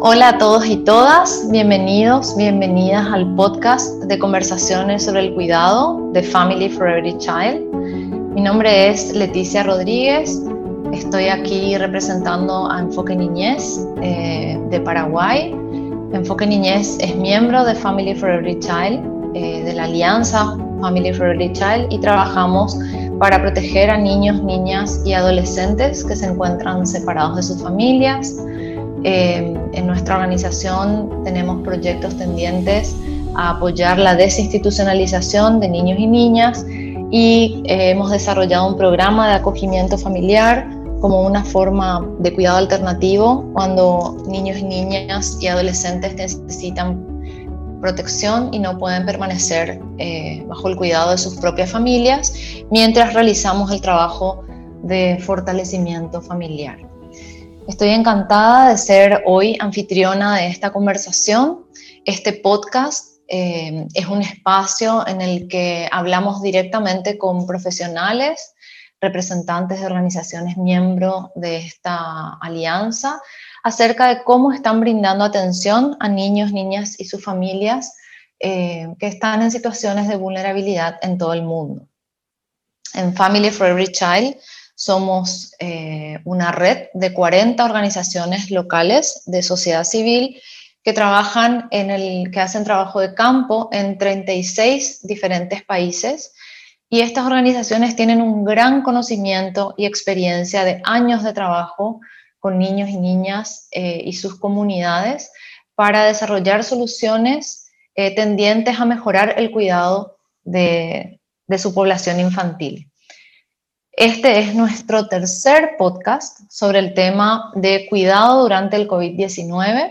Hola a todos y todas, bienvenidos, bienvenidas al podcast de conversaciones sobre el cuidado de Family for Every Child. Mi nombre es Leticia Rodríguez, estoy aquí representando a Enfoque Niñez de Paraguay. Enfoque Niñez es miembro de Family for Every Child, de la alianza Family for Every Child, y trabajamos para proteger a niños, niñas y adolescentes que se encuentran separados de sus familias. En nuestra organización tenemos proyectos tendientes a apoyar la desinstitucionalización de niños y niñas y hemos desarrollado un programa de acogimiento familiar como una forma de cuidado alternativo cuando niños y niñas y adolescentes necesitan protección y no pueden permanecer bajo el cuidado de sus propias familias mientras realizamos el trabajo de fortalecimiento familiar. Estoy encantada de ser hoy anfitriona de esta conversación. Este podcast es un espacio en el que hablamos directamente con profesionales, representantes de organizaciones miembros de esta alianza, acerca de cómo están brindando atención a niños, niñas y sus familias que están en situaciones de vulnerabilidad en todo el mundo. En Family for Every Child somos una red de 40 organizaciones locales de sociedad civil que trabajan que hacen trabajo de campo en 36 diferentes países, y estas organizaciones tienen un gran conocimiento y experiencia de años de trabajo con niños y niñas y sus comunidades para desarrollar soluciones tendientes a mejorar el cuidado de su población infantil. Este es nuestro tercer podcast sobre el tema de cuidado durante el COVID-19.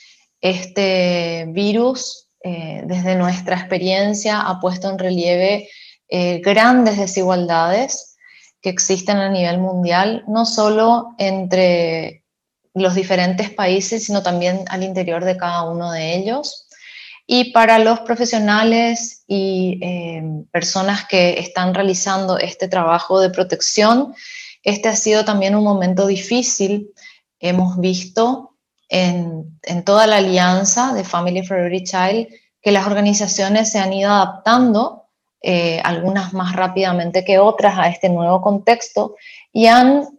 Este virus, desde nuestra experiencia, ha puesto en relieve grandes desigualdades que existen a nivel mundial, no solo entre los diferentes países, sino también al interior de cada uno de ellos. Y para los profesionales y personas que están realizando este trabajo de protección, este ha sido también un momento difícil. Hemos visto en toda la alianza de Family for Every Child que las organizaciones se han ido adaptando, algunas más rápidamente que otras, a este nuevo contexto y han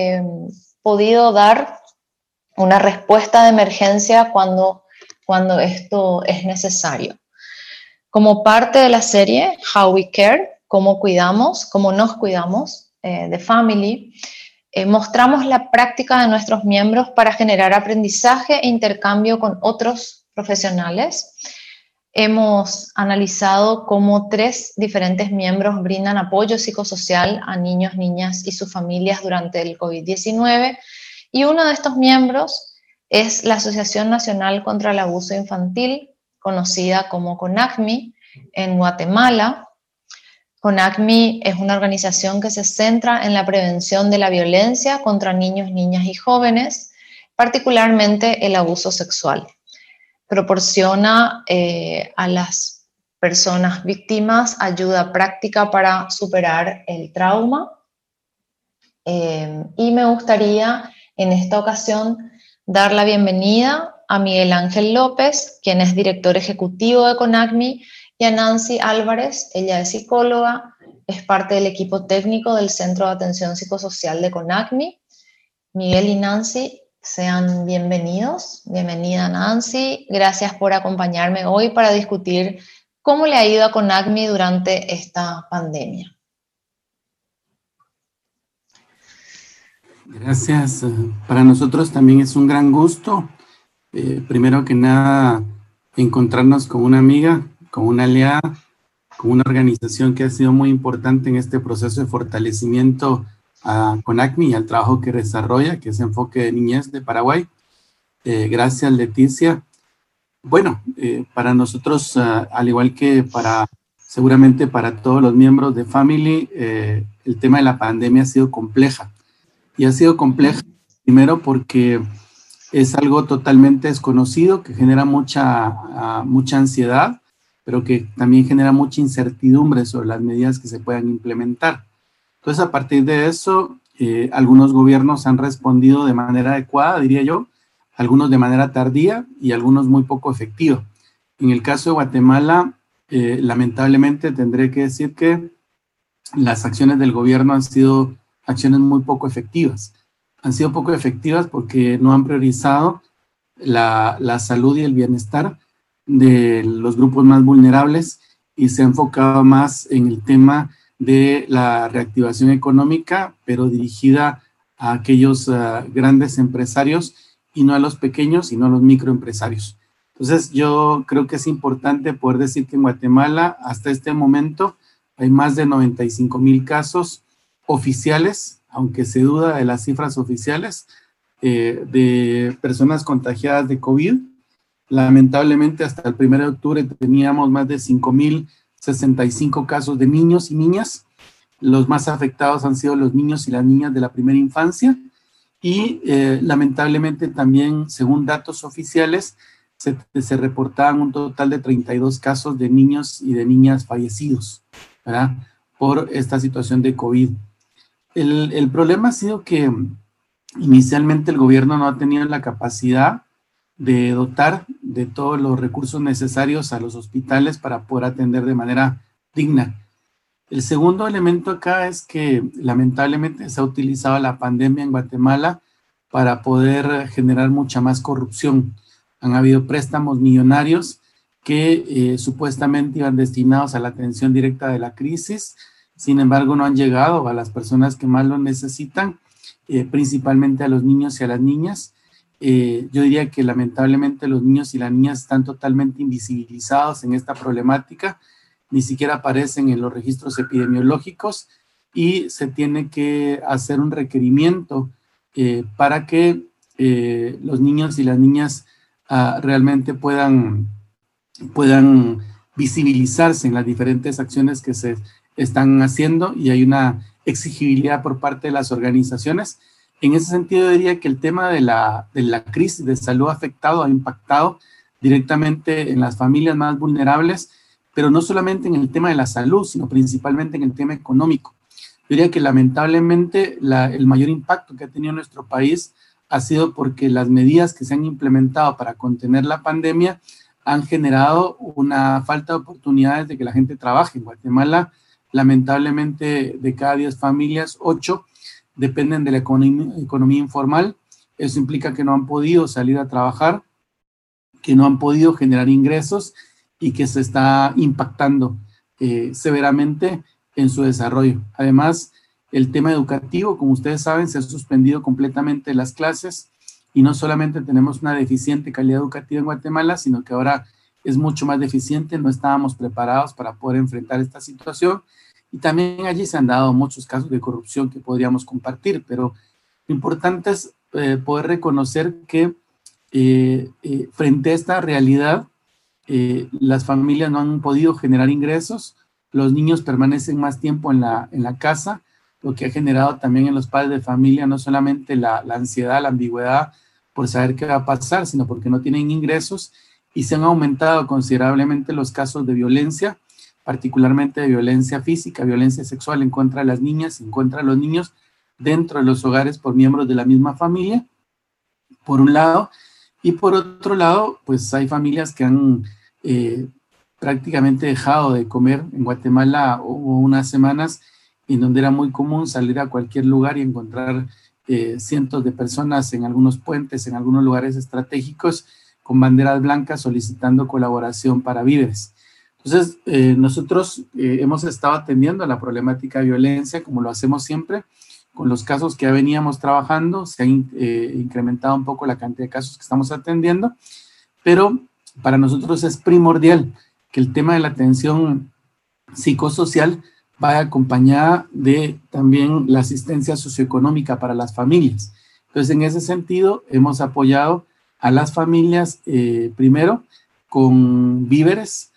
podido dar una respuesta de emergencia cuando esto es necesario. Como parte de la serie How We Care, cómo cuidamos, cómo nos cuidamos, de Family, mostramos la práctica de nuestros miembros para generar aprendizaje e intercambio con otros profesionales. Hemos analizado cómo 3 diferentes miembros brindan apoyo psicosocial a niños, niñas y sus familias durante el COVID-19, y uno de estos miembros es la Asociación Nacional contra el Abuso Infantil, conocida como CONACMI, en Guatemala. CONACMI es una organización que se centra en la prevención de la violencia contra niños, niñas y jóvenes, particularmente el abuso sexual. Proporciona a las personas víctimas ayuda práctica para superar el trauma. Y me gustaría en esta ocasión dar la bienvenida a Miguel Ángel López, quien es director ejecutivo de CONACMI, y a Nancy Álvarez. Ella es psicóloga, es parte del equipo técnico del Centro de Atención Psicosocial de CONACMI. Miguel y Nancy, sean bienvenidos. Bienvenida, Nancy. Gracias por acompañarme hoy para discutir cómo le ha ido a CONACMI durante esta pandemia. Gracias. Para nosotros también es un gran gusto, primero que nada, encontrarnos con una amiga, con una aliada, con una organización que ha sido muy importante en este proceso de fortalecimiento a CONACMI y al trabajo que desarrolla, que es Enfoque de Niñez de Paraguay. Gracias, Leticia. Bueno, para nosotros, al igual que seguramente para todos los miembros de Family, el tema de la pandemia ha sido compleja. Y ha sido compleja, primero porque es algo totalmente desconocido, que genera mucha ansiedad, pero que también genera mucha incertidumbre sobre las medidas que se puedan implementar. Entonces, a partir de eso, algunos gobiernos han respondido de manera adecuada, diría yo, algunos de manera tardía y algunos muy poco efectiva. En el caso de Guatemala, lamentablemente tendré que decir que las acciones del gobierno han sido acciones muy poco efectivas. Han sido poco efectivas porque no han priorizado la salud y el bienestar de los grupos más vulnerables y se ha enfocado más en el tema de la reactivación económica, pero dirigida a aquellos grandes empresarios y no a los pequeños, sino a los microempresarios. Entonces, yo creo que es importante poder decir que en Guatemala, hasta este momento, hay más de 95,000 casos oficiales, aunque se duda de las cifras oficiales, de personas contagiadas de COVID. Lamentablemente, hasta el 1 de octubre teníamos más de 5,065 casos de niños y niñas. Los más afectados han sido los niños y las niñas de la primera infancia. Y lamentablemente también, según datos oficiales, se reportaban un total de 32 casos de niños y de niñas fallecidos, ¿verdad?, por esta situación de COVID. El problema ha sido que inicialmente el gobierno no ha tenido la capacidad de dotar de todos los recursos necesarios a los hospitales para poder atender de manera digna. El segundo elemento acá es que lamentablemente se ha utilizado la pandemia en Guatemala para poder generar mucha más corrupción. Han habido préstamos millonarios que supuestamente iban destinados a la atención directa de la crisis, sin embargo no han llegado a las personas que más lo necesitan, principalmente a los niños y a las niñas. Yo diría que lamentablemente los niños y las niñas están totalmente invisibilizados en esta problemática, ni siquiera aparecen en los registros epidemiológicos y se tiene que hacer un requerimiento para que los niños y las niñas realmente puedan visibilizarse en las diferentes acciones que se están haciendo y hay una exigibilidad por parte de las organizaciones. En ese sentido, diría que el tema de la crisis de salud ha impactado directamente en las familias más vulnerables, pero no solamente en el tema de la salud, sino principalmente en el tema económico. Yo diría que lamentablemente el mayor impacto que ha tenido nuestro país ha sido porque las medidas que se han implementado para contener la pandemia han generado una falta de oportunidades de que la gente trabaje. En Guatemala, lamentablemente, de cada 10 familias, 8 dependen de la economía informal. Eso implica que no han podido salir a trabajar, que no han podido generar ingresos y que se está impactando severamente en su desarrollo. Además, el tema educativo, como ustedes saben, se ha suspendido completamente las clases y no solamente tenemos una deficiente calidad educativa en Guatemala, sino que ahora es mucho más deficiente. No estábamos preparados para poder enfrentar esta situación y también allí se han dado muchos casos de corrupción que podríamos compartir, pero lo importante es poder reconocer que frente a esta realidad, las familias no han podido generar ingresos, los niños permanecen más tiempo en la casa, lo que ha generado también en los padres de familia no solamente la ansiedad, la ambigüedad por saber qué va a pasar, sino porque no tienen ingresos y se han aumentado considerablemente los casos de violencia, particularmente de violencia física, violencia sexual en contra de las niñas, en contra de los niños dentro de los hogares por miembros de la misma familia, por un lado, y por otro lado, pues hay familias que han prácticamente dejado de comer. En Guatemala hubo unas semanas en donde era muy común salir a cualquier lugar y encontrar cientos de personas en algunos puentes, en algunos lugares estratégicos, con banderas blancas solicitando colaboración para víveres. Entonces, nosotros hemos estado atendiendo a la problemática de violencia, como lo hacemos siempre, con los casos que ya veníamos trabajando. Se ha incrementado un poco la cantidad de casos que estamos atendiendo, pero para nosotros es primordial que el tema de la atención psicosocial vaya acompañada de también la asistencia socioeconómica para las familias. Entonces, en ese sentido, hemos apoyado a las familias primero con víveres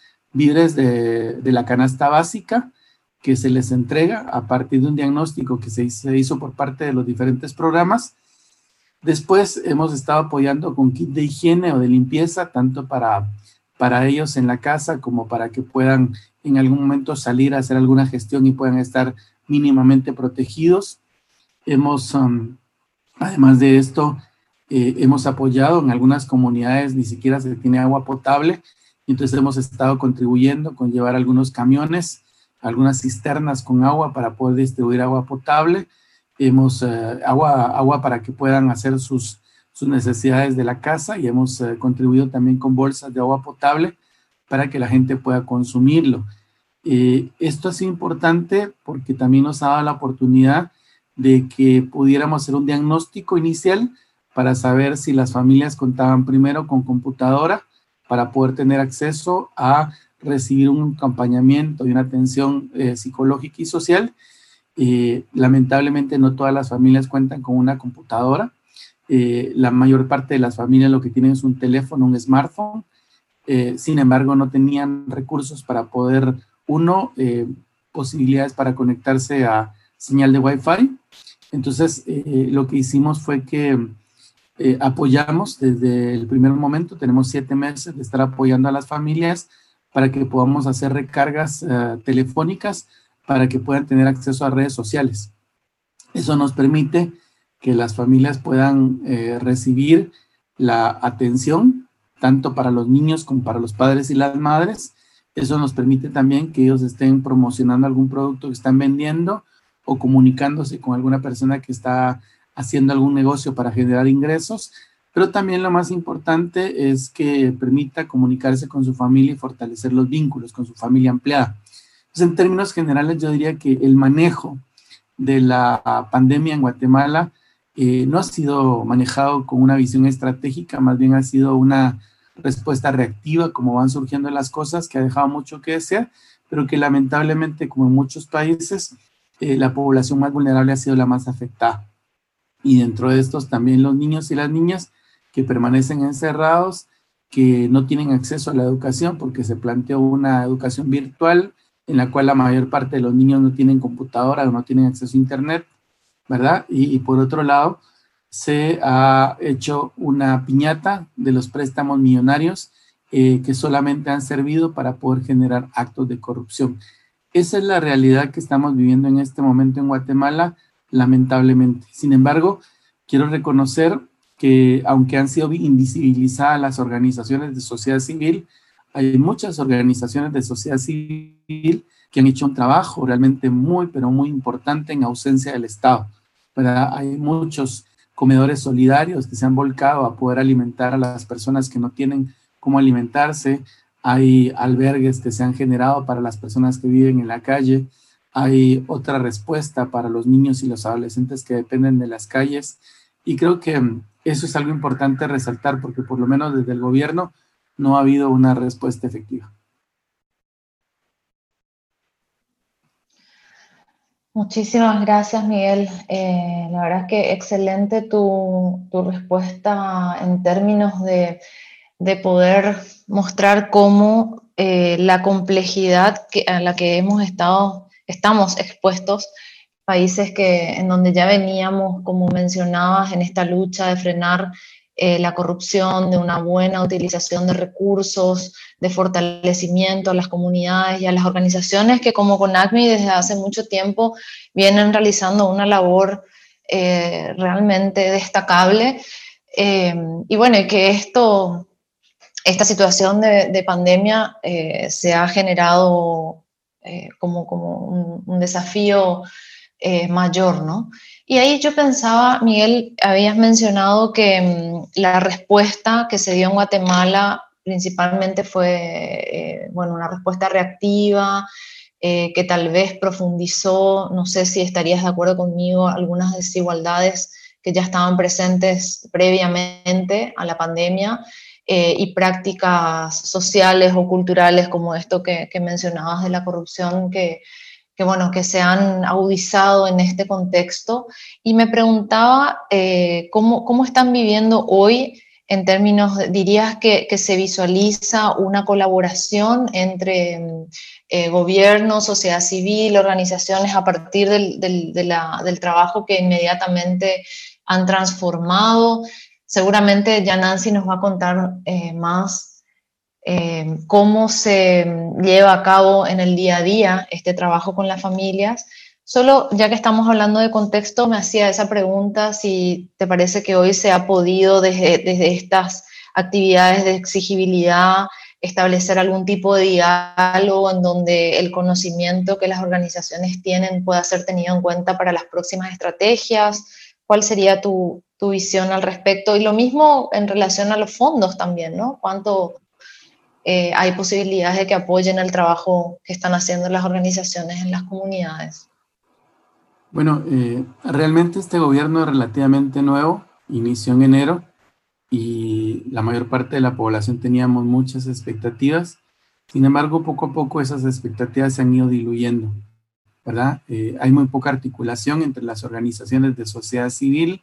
de la canasta básica que se les entrega a partir de un diagnóstico que se hizo por parte de los diferentes programas. Después hemos estado apoyando con kit de higiene o de limpieza, tanto para ellos en la casa como para que puedan en algún momento salir a hacer alguna gestión y puedan estar mínimamente protegidos. Hemos, además de esto, hemos apoyado en algunas comunidades, ni siquiera se tiene agua potable, entonces hemos estado contribuyendo con llevar algunos camiones, algunas cisternas con agua para poder distribuir agua potable, agua para que puedan hacer sus necesidades de la casa, y hemos contribuido también con bolsas de agua potable para que la gente pueda consumirlo. Esto es importante porque también nos ha dado la oportunidad de que pudiéramos hacer un diagnóstico inicial para saber si las familias contaban primero con computadora para poder tener acceso a recibir un acompañamiento y una atención psicológica y social. Lamentablemente no todas las familias cuentan con una computadora. La mayor parte de las familias lo que tienen es un teléfono, un smartphone. Sin embargo, no tenían recursos para poder, posibilidades para conectarse a señal de Wi-Fi. Entonces, lo que hicimos fue que apoyamos desde el primer momento. Tenemos 7 meses de estar apoyando a las familias para que podamos hacer recargas telefónicas para que puedan tener acceso a redes sociales. Eso nos permite que las familias puedan recibir la atención tanto para los niños como para los padres y las madres. Eso nos permite también que ellos estén promocionando algún producto que están vendiendo o comunicándose con alguna persona que está haciendo algún negocio para generar ingresos, pero también lo más importante es que permita comunicarse con su familia y fortalecer los vínculos con su familia ampliada. Entonces, en términos generales, yo diría que el manejo de la pandemia en Guatemala no ha sido manejado con una visión estratégica, más bien ha sido una respuesta reactiva, como van surgiendo las cosas, que ha dejado mucho que desear, pero que lamentablemente, como en muchos países, la población más vulnerable ha sido la más afectada. Y dentro de estos también los niños y las niñas que permanecen encerrados, que no tienen acceso a la educación porque se planteó una educación virtual en la cual la mayor parte de los niños no tienen computadora o no tienen acceso a internet, ¿verdad? Y por otro lado, se ha hecho una piñata de los préstamos millonarios que solamente han servido para poder generar actos de corrupción. Esa es la realidad que estamos viviendo en este momento en Guatemala, lamentablemente. Sin embargo, quiero reconocer que aunque han sido invisibilizadas las organizaciones de sociedad civil, hay muchas organizaciones de sociedad civil que han hecho un trabajo realmente muy, pero muy importante en ausencia del Estado, ¿verdad? Hay muchos comedores solidarios que se han volcado a poder alimentar a las personas que no tienen cómo alimentarse. Hay albergues que se han generado para las personas que viven en la calle. Hay otra respuesta para los niños y los adolescentes que dependen de las calles. Y creo que eso es algo importante resaltar porque por lo menos desde el gobierno no ha habido una respuesta efectiva. Muchísimas gracias, Miguel. La verdad es que excelente tu respuesta en términos de poder mostrar cómo la complejidad a la que estamos expuestos, países en donde ya veníamos, como mencionabas, en esta lucha de frenar la corrupción, de una buena utilización de recursos, de fortalecimiento a las comunidades y a las organizaciones que como CONACMI desde hace mucho tiempo vienen realizando una labor realmente destacable. Y bueno, y que esta situación de pandemia se ha generado como un desafío mayor, ¿no? Y ahí yo pensaba, Miguel, habías mencionado que la respuesta que se dio en Guatemala principalmente fue, una respuesta reactiva, que tal vez profundizó, no sé si estarías de acuerdo conmigo, algunas desigualdades que ya estaban presentes previamente a la pandemia, y prácticas sociales o culturales como esto que mencionabas de la corrupción que se han agudizado en este contexto. Y me preguntaba cómo están viviendo hoy en términos, dirías que se visualiza una colaboración entre gobierno, sociedad civil, organizaciones a partir del trabajo que inmediatamente han transformado. Seguramente ya Nancy nos va a contar más cómo se lleva a cabo en el día a día este trabajo con las familias, Solo ya que estamos hablando de contexto, me hacía esa pregunta si te parece que hoy se ha podido desde estas actividades de exigibilidad establecer algún tipo de diálogo en donde el conocimiento que las organizaciones tienen pueda ser tenido en cuenta para las próximas estrategias. ¿Cuál sería tu visión al respecto? Y lo mismo en relación a los fondos también, ¿no? ¿Cuánto hay posibilidades de que apoyen el trabajo que están haciendo las organizaciones en las comunidades? Bueno, realmente este gobierno es relativamente nuevo, inició en enero y la mayor parte de la población teníamos muchas expectativas. Sin embargo, poco a poco esas expectativas se han ido diluyendo, ¿verdad? Hay muy poca articulación entre las organizaciones de sociedad civil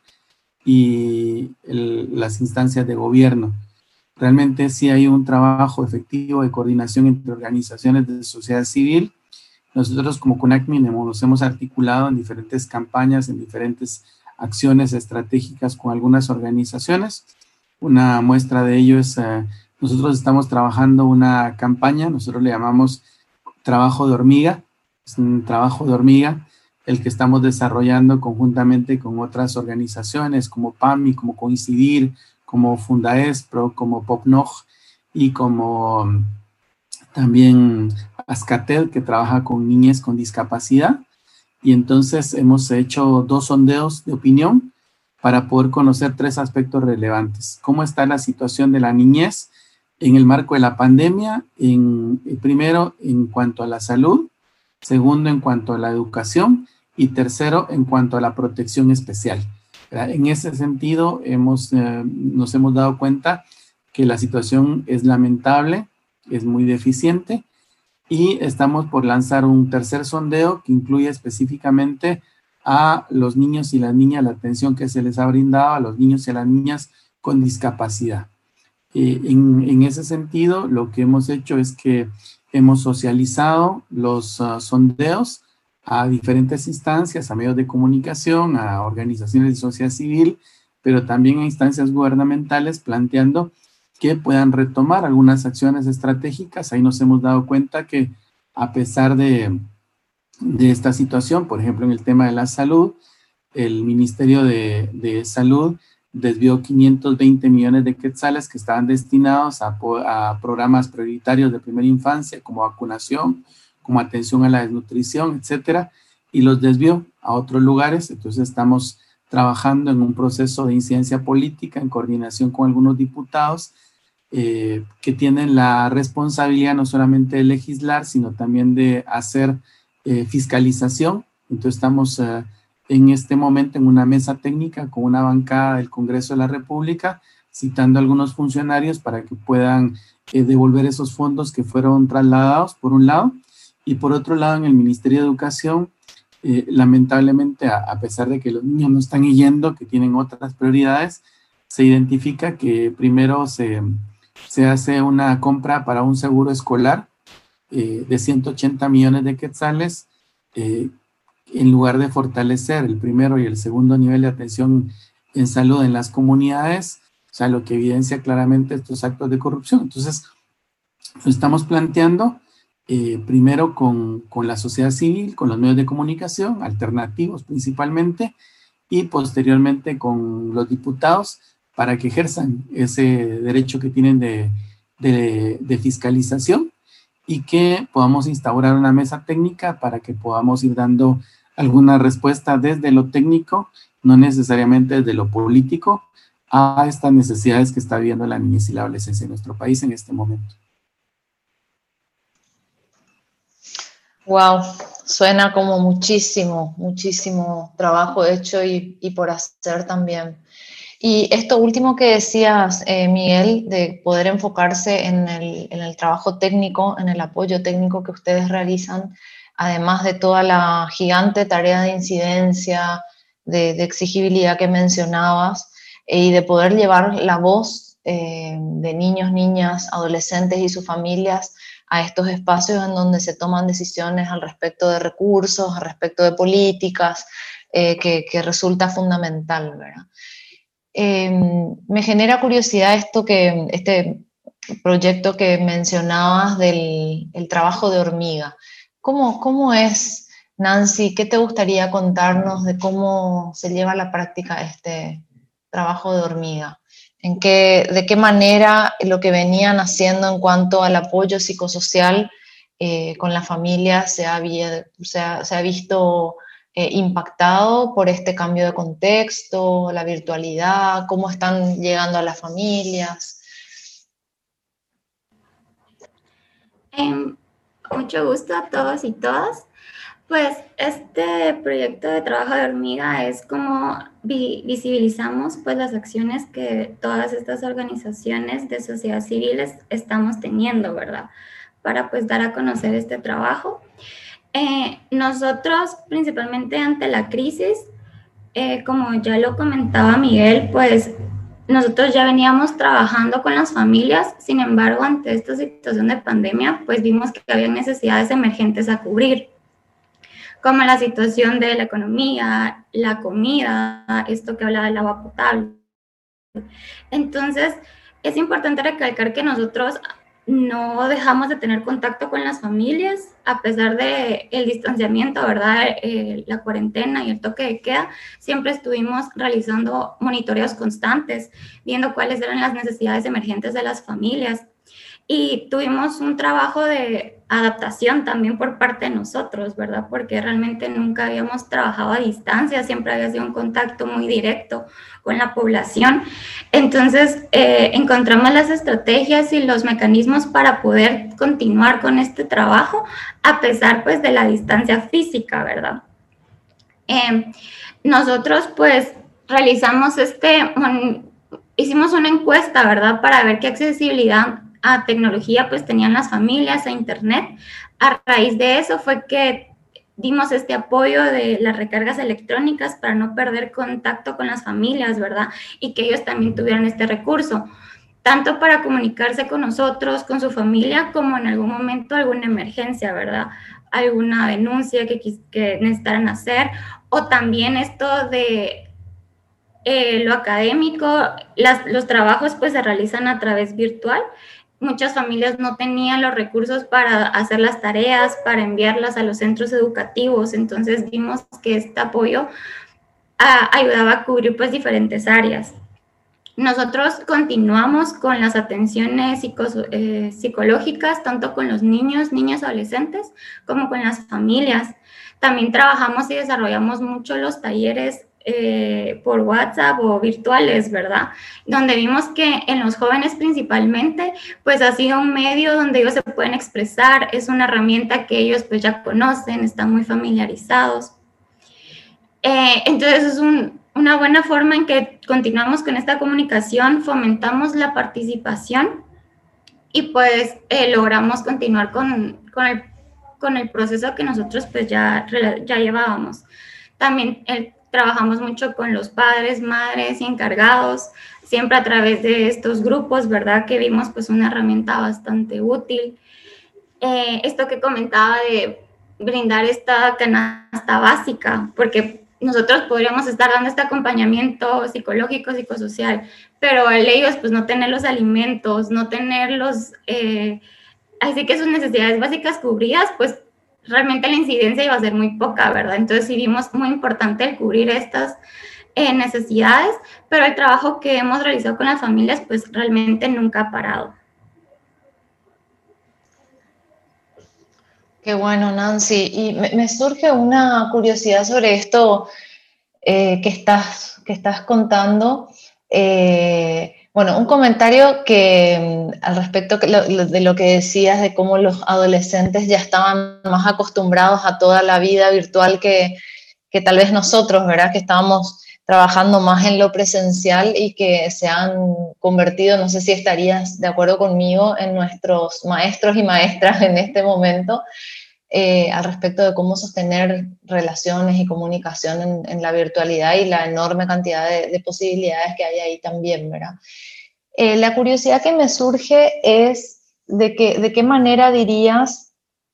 y las instancias de gobierno. Realmente sí hay un trabajo efectivo de coordinación entre organizaciones de sociedad civil. Nosotros como CONACMI nos hemos articulado en diferentes campañas, en diferentes acciones estratégicas con algunas organizaciones. Una muestra de ello es, nosotros estamos trabajando una campaña, nosotros le llamamos trabajo de hormiga, es un trabajo de hormiga el que estamos desarrollando conjuntamente con otras organizaciones como PAMI, como Coincidir, como Fundaespro, como POPNOG y como también Ascatel, que trabaja con niñez con discapacidad. Y entonces hemos hecho 2 sondeos de opinión para poder conocer 3 aspectos relevantes. ¿Cómo está la situación de la niñez en el marco de la pandemia? Primero, en cuanto a la salud. Segundo, en cuanto a la educación. Y tercero, en cuanto a la protección especial. En ese sentido, nos hemos dado cuenta que la situación es lamentable, es muy deficiente, y estamos por lanzar un tercer sondeo que incluye específicamente a los niños y las niñas, la atención que se les ha brindado a los niños y a las niñas con discapacidad. En ese sentido, lo que hemos hecho es que hemos socializado los sondeos a diferentes instancias, a medios de comunicación, a organizaciones de sociedad civil, pero también a instancias gubernamentales, planteando que puedan retomar algunas acciones estratégicas. Ahí nos hemos dado cuenta que a pesar de esta situación, por ejemplo, en el tema de la salud, el Ministerio de Salud desvió 520 millones de quetzales que estaban destinados a programas prioritarios de primera infancia, como vacunación, como atención a la desnutrición, etcétera, y los desvió a otros lugares. Entonces estamos trabajando en un proceso de incidencia política en coordinación con algunos diputados que tienen la responsabilidad no solamente de legislar, sino también de hacer fiscalización. Entonces estamos en este momento en una mesa técnica con una bancada del Congreso de la República, citando a algunos funcionarios para que puedan devolver esos fondos que fueron trasladados, por un lado, y por otro lado, en el Ministerio de Educación, lamentablemente, a pesar de que los niños no están yendo, que tienen otras prioridades, se identifica que primero se hace una compra para un seguro escolar de 180 millones de quetzales, en lugar de fortalecer el primero y el segundo nivel de atención en salud en las comunidades, o sea, lo que evidencia claramente estos actos de corrupción. Entonces, lo estamos planteando primero con la sociedad civil, con los medios de comunicación, alternativos principalmente, y posteriormente con los diputados para que ejerzan ese derecho que tienen de fiscalización y que podamos instaurar una mesa técnica para que podamos ir dando alguna respuesta desde lo técnico, no necesariamente desde lo político, a estas necesidades que está viviendo la niñez y la adolescencia en nuestro país en este momento. Wow, suena como muchísimo, muchísimo trabajo hecho y por hacer también. Y esto último que decías, Miguel, de poder enfocarse en el trabajo técnico, en el apoyo técnico que ustedes realizan, además de toda la gigante tarea de incidencia, de exigibilidad que mencionabas, y de poder llevar la voz de niños, niñas, adolescentes y sus familias a estos espacios en donde se toman decisiones al respecto de recursos, al respecto de políticas, que resulta fundamental, ¿verdad? Me genera curiosidad este proyecto que mencionabas del el trabajo de hormiga. ¿Cómo es Nancy, ¿qué te gustaría contarnos de cómo se lleva a la práctica este trabajo de hormiga? ¿De qué manera lo que venían haciendo en cuanto al apoyo psicosocial con la familia se ha visto impactado por este cambio de contexto, la virtualidad? ¿Cómo están llegando a las familias? Mucho gusto a todos y todas. Pues este proyecto de trabajo de hormiga es como visibilizamos pues las acciones que todas estas organizaciones de sociedad civiles estamos teniendo, ¿verdad? Para pues dar a conocer este trabajo. Nosotros principalmente ante la crisis, como ya lo comentaba Miguel, pues nosotros ya veníamos trabajando con las familias, sin embargo, ante esta situación de pandemia, pues vimos que había necesidades emergentes a cubrir, como la situación de la economía, la comida, esto que hablaba del agua potable. Entonces, es importante recalcar que nosotros no dejamos de tener contacto con las familias, a pesar del distanciamiento, ¿verdad? La cuarentena y el toque de queda, siempre estuvimos realizando monitoreos constantes, viendo cuáles eran las necesidades emergentes de las familias. Y tuvimos un trabajo de adaptación también por parte de nosotros, ¿verdad? Porque realmente nunca habíamos trabajado a distancia, siempre había sido un contacto muy directo con la población. Entonces, encontramos las estrategias y los mecanismos para poder continuar con este trabajo, a pesar pues de la distancia física, ¿verdad? Nosotros pues realizamos hicimos una encuesta, ¿verdad? Para ver qué accesibilidad a tecnología pues tenían las familias, a internet. A raíz de eso fue que dimos este apoyo de las recargas electrónicas para no perder contacto con las familias, ¿verdad? Y que ellos también tuvieran este recurso, tanto para comunicarse con nosotros, con su familia, como en algún momento alguna emergencia, ¿verdad? Alguna denuncia que necesitaran hacer, o también esto de lo académico, los trabajos pues se realizan a través virtual. Muchas familias no tenían los recursos para hacer las tareas, para enviarlas a los centros educativos, entonces vimos que este apoyo ayudaba a cubrir pues diferentes áreas. Nosotros continuamos con las atenciones psicológicas, tanto con los niños, niñas, adolescentes, como con las familias. También trabajamos y desarrollamos mucho los talleres por WhatsApp o virtuales, ¿verdad? Donde vimos que en los jóvenes principalmente, pues ha sido un medio donde ellos se pueden expresar, es una herramienta que ellos pues ya conocen, están muy familiarizados. Entonces es una buena forma en que continuamos con esta comunicación, fomentamos la participación y pues logramos continuar con el proceso que nosotros pues ya llevábamos. También trabajamos mucho con los padres, madres y encargados, siempre a través de estos grupos, ¿verdad? Que vimos pues una herramienta bastante útil. Esto que comentaba de brindar esta canasta básica, porque nosotros podríamos estar dando este acompañamiento psicológico, psicosocial, pero al ellos pues no tener los alimentos, no tener así que sus necesidades básicas cubridas, pues realmente la incidencia iba a ser muy poca, ¿verdad? Entonces sí vimos muy importante el cubrir estas necesidades, pero el trabajo que hemos realizado con las familias pues realmente nunca ha parado. Qué bueno, Nancy. Y me surge una curiosidad sobre esto que estás contando. Bueno, un comentario que al respecto de lo que decías de cómo los adolescentes ya estaban más acostumbrados a toda la vida virtual que tal vez nosotros, ¿verdad? Que estábamos trabajando más en lo presencial y que se han convertido, no sé si estarías de acuerdo conmigo, en nuestros maestros y maestras en este momento, al respecto de cómo sostener relaciones y comunicación en la virtualidad y la enorme cantidad de posibilidades que hay ahí también, ¿verdad? La curiosidad que me surge es de qué manera dirías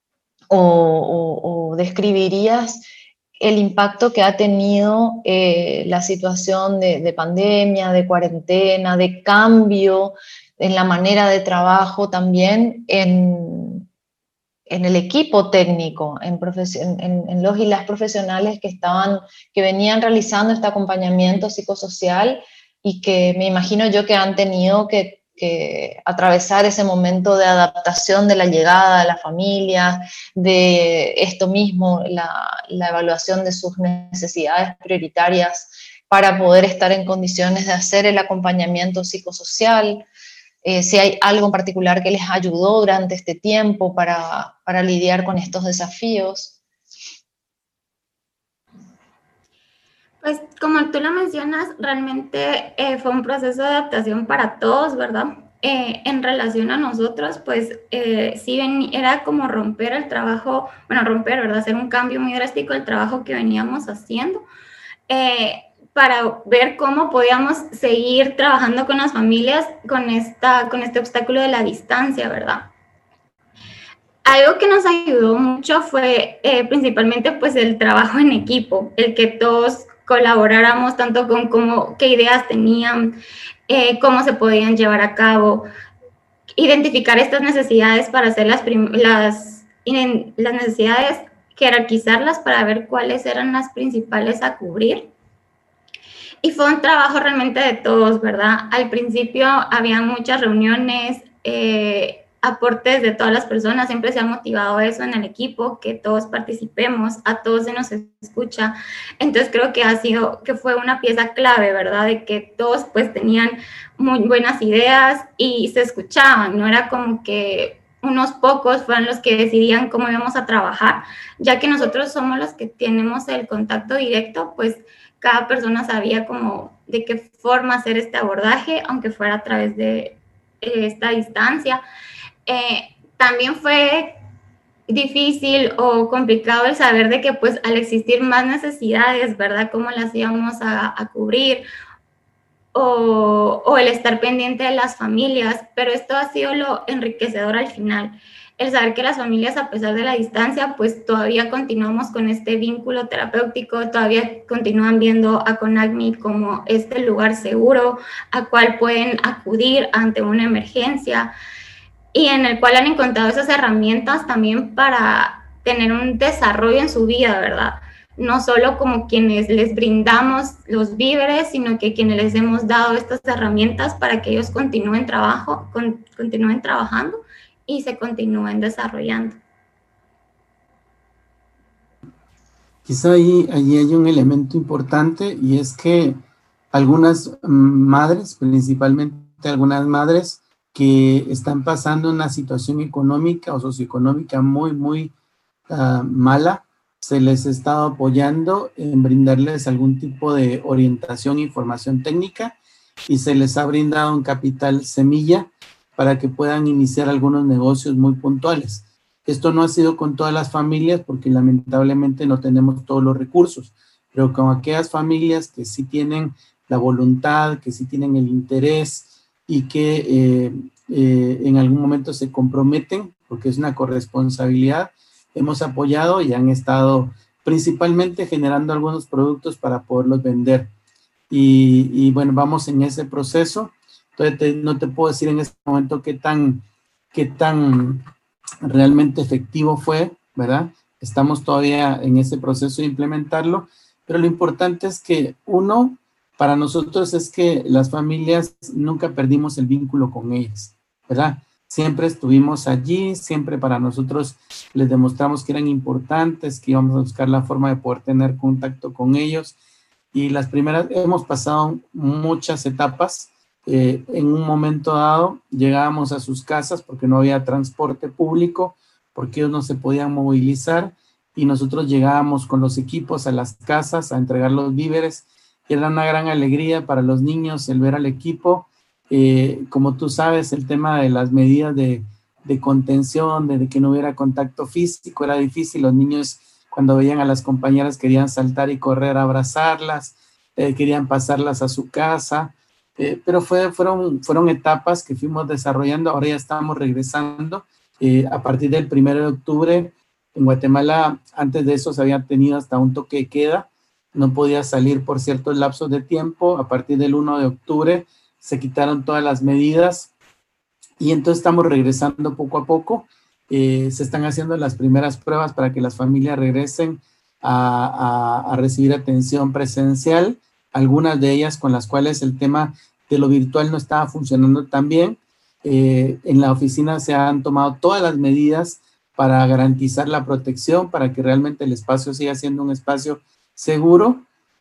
o describirías el impacto que ha tenido la situación de pandemia, de cuarentena, de cambio en la manera de trabajo también en el equipo técnico, en los y las profesionales que venían realizando este acompañamiento psicosocial y que me imagino yo que han tenido que atravesar ese momento de adaptación de la llegada de la familia, de esto mismo, la evaluación de sus necesidades prioritarias para poder estar en condiciones de hacer el acompañamiento psicosocial. Si hay algo en particular que les ayudó durante este tiempo para lidiar con estos desafíos. Pues como tú lo mencionas, realmente fue un proceso de adaptación para todos, ¿verdad? En relación a nosotros, pues sí era como romper el trabajo, bueno, romper, ¿verdad? Hacer un cambio muy drástico del trabajo que veníamos haciendo. Para ver cómo podíamos seguir trabajando con las familias con este obstáculo de la distancia, ¿verdad? Algo que nos ayudó mucho fue principalmente pues el trabajo en equipo, el que todos colaboráramos tanto con qué ideas tenían, cómo se podían llevar a cabo, identificar estas necesidades para hacer las necesidades, jerarquizarlas para ver cuáles eran las principales a cubrir. Y fue un trabajo realmente de todos, ¿verdad? Al principio había muchas reuniones, aportes de todas las personas, siempre se ha motivado eso en el equipo, que todos participemos, a todos se nos escucha. Entonces creo que fue una pieza clave, ¿verdad? De que todos pues tenían muy buenas ideas y se escuchaban, no era como que unos pocos fueran los que decidían cómo íbamos a trabajar, ya que nosotros somos los que tenemos el contacto directo, pues cada persona sabía como de qué forma hacer este abordaje, aunque fuera a través de esta distancia. También fue difícil o complicado el saber de que pues al existir más necesidades, ¿verdad? ¿Cómo las íbamos a cubrir? O el estar pendiente de las familias, pero esto ha sido lo enriquecedor al final. El saber que las familias, a pesar de la distancia, pues todavía continuamos con este vínculo terapéutico, todavía continúan viendo a CONACMI como este lugar seguro, a cual pueden acudir ante una emergencia y en el cual han encontrado esas herramientas también para tener un desarrollo en su vida, ¿verdad? No solo como quienes les brindamos los víveres, sino que quienes les hemos dado estas herramientas para que ellos continúen trabajando y se continúen desarrollando. Quizá allí hay un elemento importante y es que algunas madres, principalmente algunas madres que están pasando una situación económica o socioeconómica muy mala, se les ha estado apoyando en brindarles algún tipo de orientación e información técnica y se les ha brindado un capital semilla para que puedan iniciar algunos negocios muy puntuales. Esto no ha sido con todas las familias porque lamentablemente no tenemos todos los recursos, pero con aquellas familias que sí tienen la voluntad, que sí tienen el interés y que en algún momento se comprometen, porque es una corresponsabilidad, hemos apoyado y han estado principalmente generando algunos productos para poderlos vender. Y bueno, vamos en ese proceso. Entonces no te puedo decir en este momento qué tan realmente efectivo fue, ¿verdad? Estamos todavía en ese proceso de implementarlo, pero lo importante es que para nosotros es que las familias nunca perdimos el vínculo con ellas, ¿verdad? Siempre estuvimos allí, siempre para nosotros les demostramos que eran importantes, que íbamos a buscar la forma de poder tener contacto con ellos. Y hemos pasado muchas etapas. En un momento dado llegábamos a sus casas porque no había transporte público, porque ellos no se podían movilizar y nosotros llegábamos con los equipos a las casas a entregar los víveres. Y era una gran alegría para los niños el ver al equipo. Como tú sabes, el tema de las medidas de contención, de que no hubiera contacto físico, era difícil. Los niños, cuando veían a las compañeras, querían saltar y correr a abrazarlas, querían pasarlas a su casa, pero fueron etapas que fuimos desarrollando. Ahora ya estamos regresando. A partir del 1 de octubre, en Guatemala, antes de eso se había tenido hasta un toque de queda, no podía salir por ciertos lapsos de tiempo. A partir del 1 de octubre se quitaron todas las medidas y entonces estamos regresando poco a poco se están haciendo las primeras pruebas para que las familias regresen a recibir atención presencial, algunas de ellas con las cuales el tema de lo virtual no estaba funcionando tan bien. En la oficina se han tomado todas las medidas para garantizar la protección, para que realmente el espacio siga siendo un espacio seguro,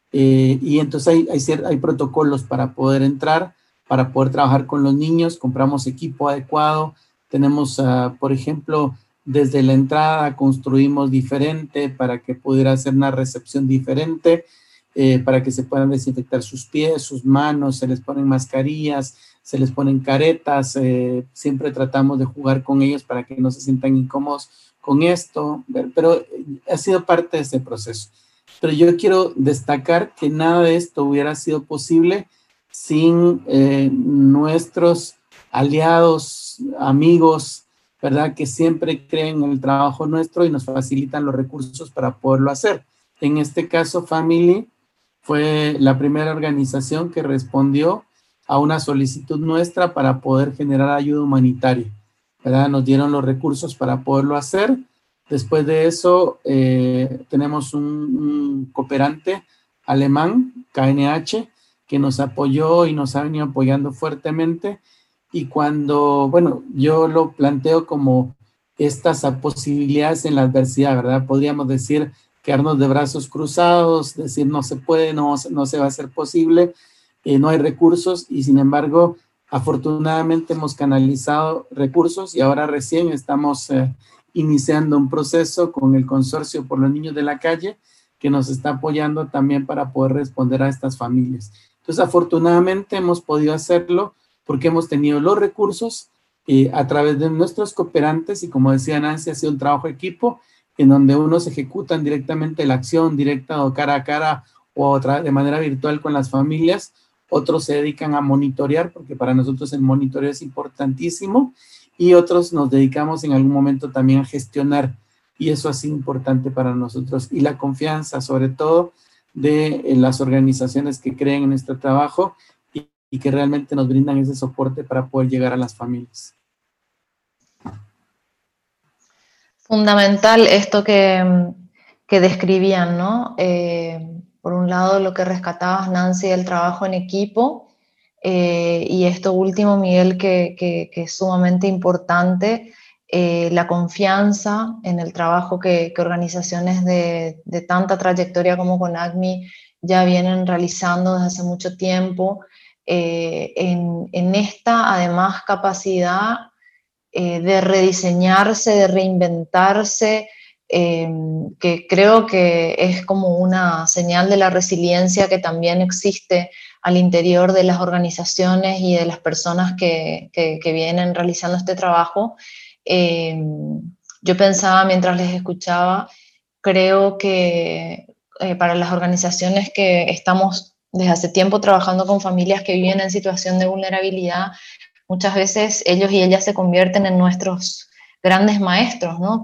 y entonces hay protocolos para poder entrar, para poder trabajar con los niños. Compramos equipo adecuado, tenemos, por ejemplo, desde la entrada construimos diferente para que pudiera hacer una recepción diferente, para que se puedan desinfectar sus pies, sus manos, se les ponen mascarillas, se les ponen caretas, siempre tratamos de jugar con ellos para que no se sientan incómodos con esto, pero ha sido parte de ese proceso. Pero yo quiero destacar que nada de esto hubiera sido posible sin nuestros aliados, amigos, ¿verdad? Que siempre creen en el trabajo nuestro y nos facilitan los recursos para poderlo hacer. En este caso, Family fue la primera organización que respondió a una solicitud nuestra para poder generar ayuda humanitaria, ¿verdad? Nos dieron los recursos para poderlo hacer. Después de eso, tenemos un cooperante alemán, KNH, que nos apoyó y nos ha venido apoyando fuertemente. Y cuando, bueno, yo lo planteo como estas posibilidades en la adversidad, ¿verdad? Podríamos decir, quedarnos de brazos cruzados, decir no se puede, no se va a hacer posible, no hay recursos, y sin embargo, afortunadamente hemos canalizado recursos y ahora recién estamos iniciando un proceso con el Consorcio por los Niños de la Calle, que nos está apoyando también para poder responder a estas familias. Entonces, afortunadamente hemos podido hacerlo porque hemos tenido los recursos a través de nuestros cooperantes, y como decía Nancy, ha sido un trabajo equipo en donde unos ejecutan directamente la acción directa o cara a cara o de manera virtual con las familias, otros se dedican a monitorear, porque para nosotros el monitoreo es importantísimo, y otros nos dedicamos en algún momento también a gestionar, y eso ha sido importante para nosotros, y la confianza sobre todo de las organizaciones que creen en nuestro trabajo y que realmente nos brindan ese soporte para poder llegar a las familias. Fundamental esto que describían, ¿no? Por un lado, lo que rescatabas, Nancy, del trabajo en equipo, y esto último, Miguel, que es sumamente importante, la confianza en el trabajo que organizaciones de tanta trayectoria como CONACMI ya vienen realizando desde hace mucho tiempo, en esta, además, capacidad de rediseñarse, de reinventarse, que creo que es como una señal de la resiliencia que también existe al interior de las organizaciones y de las personas que vienen realizando este trabajo. Yo pensaba mientras les escuchaba, creo que para las organizaciones que estamos desde hace tiempo trabajando con familias que viven en situación de vulnerabilidad, muchas veces ellos y ellas se convierten en nuestros grandes maestros, ¿no?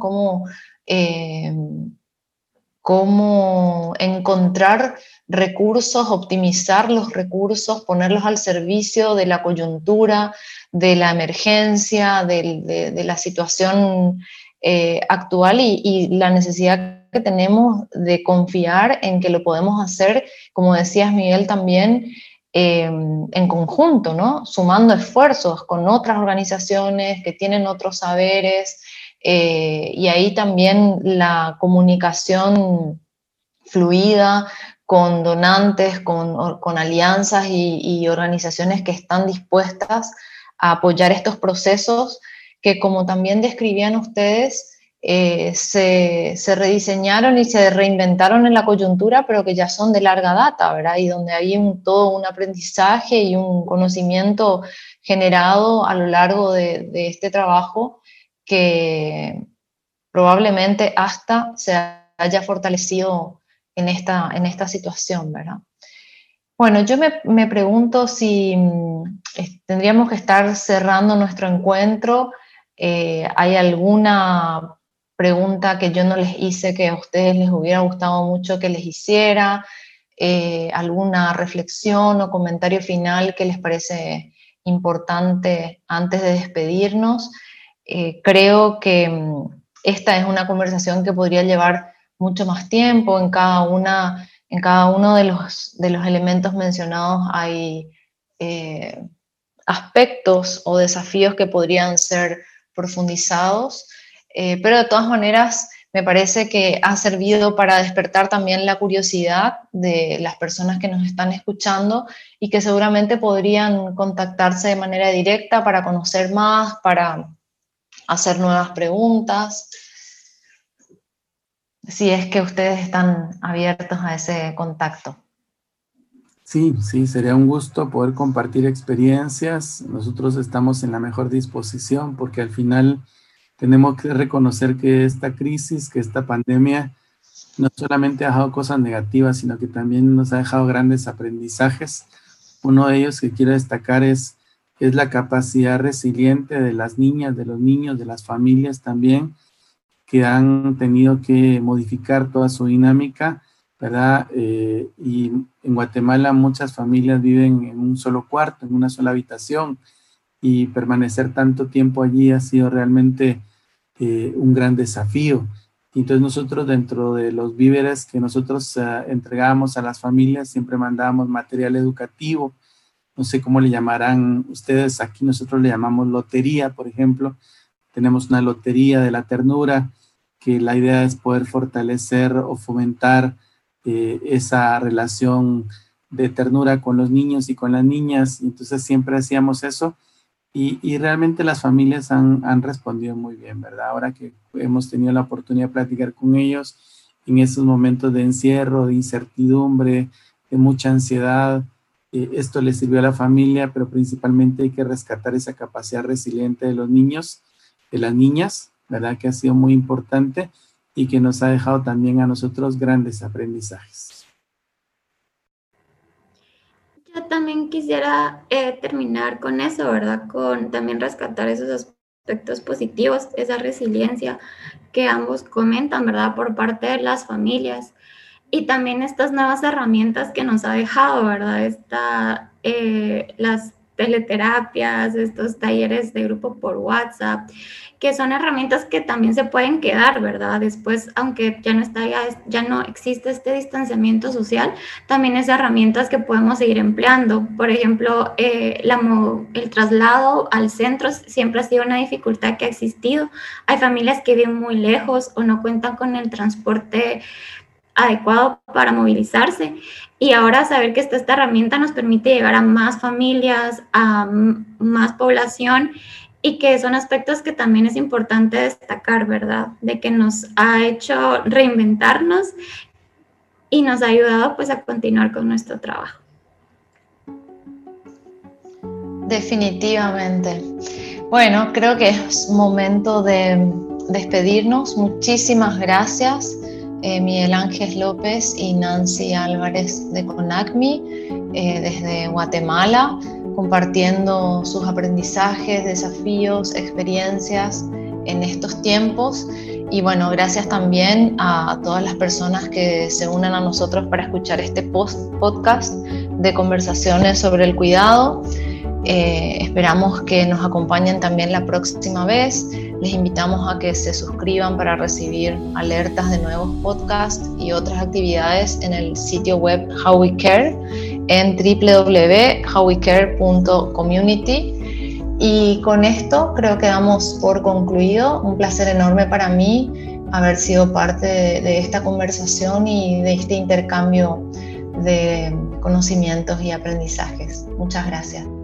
Cómo encontrar recursos, optimizar los recursos, ponerlos al servicio de la coyuntura, de la emergencia, de la situación actual y la necesidad que tenemos de confiar en que lo podemos hacer, como decías, Miguel, también en conjunto, ¿no? Sumando esfuerzos con otras organizaciones que tienen otros saberes, y ahí también la comunicación fluida con donantes, con alianzas y organizaciones que están dispuestas a apoyar estos procesos que, como también describían ustedes, se rediseñaron y se reinventaron en la coyuntura, pero que ya son de larga data, ¿verdad? Y donde hay todo un aprendizaje y un conocimiento generado a lo largo de este trabajo que probablemente hasta se haya fortalecido en esta situación, ¿verdad? Bueno, yo me pregunto si tendríamos que estar cerrando nuestro encuentro. ¿Hay alguna pregunta que yo no les hice que a ustedes les hubiera gustado mucho que les hiciera? ¿Alguna reflexión o comentario final que les parece importante antes de despedirnos? creo que esta es una conversación que podría llevar mucho más tiempo. En cada uno de los elementos mencionados hay aspectos o desafíos que podrían ser profundizados, pero de todas maneras me parece que ha servido para despertar también la curiosidad de las personas que nos están escuchando y que seguramente podrían contactarse de manera directa para conocer más, para hacer nuevas preguntas, si es que ustedes están abiertos a ese contacto. Sí, sería un gusto poder compartir experiencias. Nosotros estamos en la mejor disposición porque al final tenemos que reconocer que esta crisis, que esta pandemia, no solamente ha dejado cosas negativas, sino que también nos ha dejado grandes aprendizajes. Uno de ellos que quiero destacar es la capacidad resiliente de las niñas, de los niños, de las familias también, que han tenido que modificar toda su dinámica, ¿verdad? Y en Guatemala muchas familias viven en un solo cuarto, en una sola habitación, y permanecer tanto tiempo allí ha sido realmente un gran desafío. Entonces nosotros, dentro de los víveres que nosotros entregábamos a las familias, siempre mandábamos material educativo. No sé cómo le llamarán ustedes, aquí nosotros le llamamos lotería, por ejemplo. Tenemos una lotería de la ternura, que la idea es poder fortalecer o fomentar esa relación de ternura con los niños y con las niñas. Entonces siempre hacíamos eso y realmente las familias han respondido muy bien, ¿verdad? Ahora que hemos tenido la oportunidad de platicar con ellos en esos momentos de encierro, de incertidumbre, de mucha ansiedad, esto le sirvió a la familia, pero principalmente hay que rescatar esa capacidad resiliente de los niños, de las niñas, ¿verdad? Que ha sido muy importante y que nos ha dejado también a nosotros grandes aprendizajes. Yo también quisiera terminar con eso, ¿verdad? Con también rescatar esos aspectos positivos, esa resiliencia que ambos comentan, ¿verdad? Por parte de las familias. Y también estas nuevas herramientas que nos ha dejado, ¿verdad? Las teleterapias, estos talleres de grupo por WhatsApp, que son herramientas que también se pueden quedar, ¿verdad? Después, aunque ya no existe este distanciamiento social, también es herramientas que podemos seguir empleando. Por ejemplo, el traslado al centro siempre ha sido una dificultad que ha existido. Hay familias que viven muy lejos o no cuentan con el transporte adecuado para movilizarse, y ahora saber que esta herramienta nos permite llegar a más familias, a más población, y que son aspectos que también es importante destacar, ¿verdad? De que nos ha hecho reinventarnos y nos ha ayudado pues a continuar con nuestro trabajo. Definitivamente. Bueno, creo que es momento de despedirnos. Muchísimas gracias, Miguel Ángel López y Nancy Álvarez de CONACMI, desde Guatemala, compartiendo sus aprendizajes, desafíos, experiencias en estos tiempos. Y bueno, gracias también a todas las personas que se unan a nosotros para escuchar este podcast de conversaciones sobre el cuidado. Esperamos que nos acompañen también la próxima vez. Les invitamos a que se suscriban para recibir alertas de nuevos podcasts y otras actividades en el sitio web How We Care, en www.howwecare.community. Y con esto creo que damos por concluido. Un placer enorme para mí haber sido parte de esta conversación y de este intercambio de conocimientos y aprendizajes. Muchas gracias.